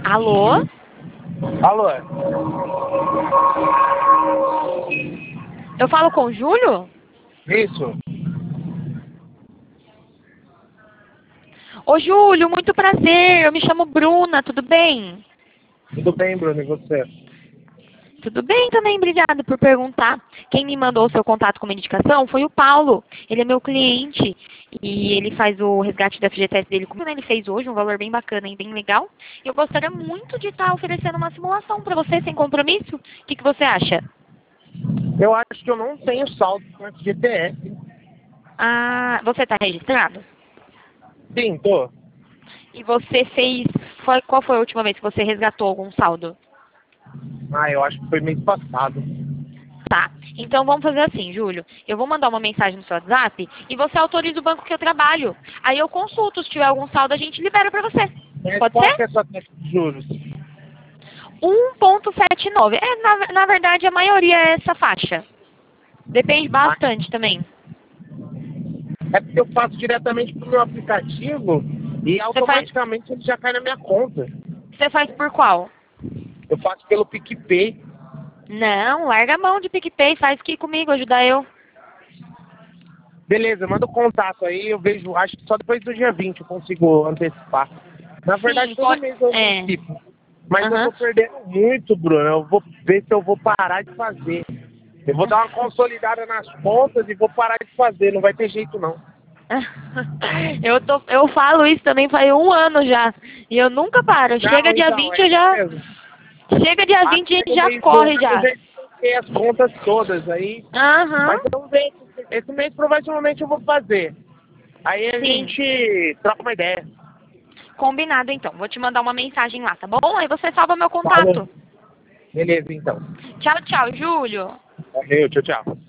Alô? Alô? Eu falo com o Júlio? Isso? Ô, Júlio, muito prazer. Eu me chamo Bruna, tudo bem? Tudo bem, Bruno, e você? Tudo bem também, obrigada por perguntar. Quem me mandou o seu contato com uma indicação foi o Paulo. Ele é meu cliente e ele faz o resgate da FGTS dele comigo. Ele fez hoje um valor bem bacana e bem legal. E eu gostaria muito de estar oferecendo uma simulação para você sem compromisso. O que você acha? Eu acho que eu não tenho saldo com FGTS. Ah, você está registrado? Sim, tô. E você fez... Qual foi a última vez que você resgatou algum saldo? Eu acho que foi mês passado. Tá. Então vamos fazer assim, Júlio. Eu vou mandar uma mensagem no seu WhatsApp e você autoriza o banco que eu trabalho. Aí eu consulto, se tiver algum saldo, a gente libera pra você. Mas Pode qual que ser? é a sua taxa de juros? 1,79. Na verdade, a maioria é essa faixa. Depende Ah, bastante também. é porque eu faço diretamente pro meu aplicativo e Você faz, automaticamente ele já cai na minha conta. você faz por qual? Eu faço pelo PicPay. Não, larga a mão de PicPay, faz aqui comigo, ajuda eu. Beleza, manda o contato aí, eu vejo, acho que só depois do dia 20 eu consigo antecipar. Na verdade, Sim, todo pode. mês eu É. antecipo. Mas eu Aham. tô perdendo muito, Bruno. Eu vou ver se eu vou parar de fazer. Eu vou dar uma consolidada nas contas e vou parar de fazer. Não vai ter jeito, não. Eu falo isso também faz um ano já. E eu nunca paro. Não, Chega dia então, 20 é eu isso já. mesmo. Chega dia 20 a Até gente no já mês do corre ano eu já. já expliquei as contas todas aí. Aham. Mas vamos ver. Esse mês provavelmente eu vou fazer. Aí a Sim. gente troca uma ideia. Combinado então. Vou te mandar uma mensagem lá, tá bom? Aí você salva meu Falou. contato. Beleza, então. Tchau, tchau, Júlio. Valeu, tchau, tchau.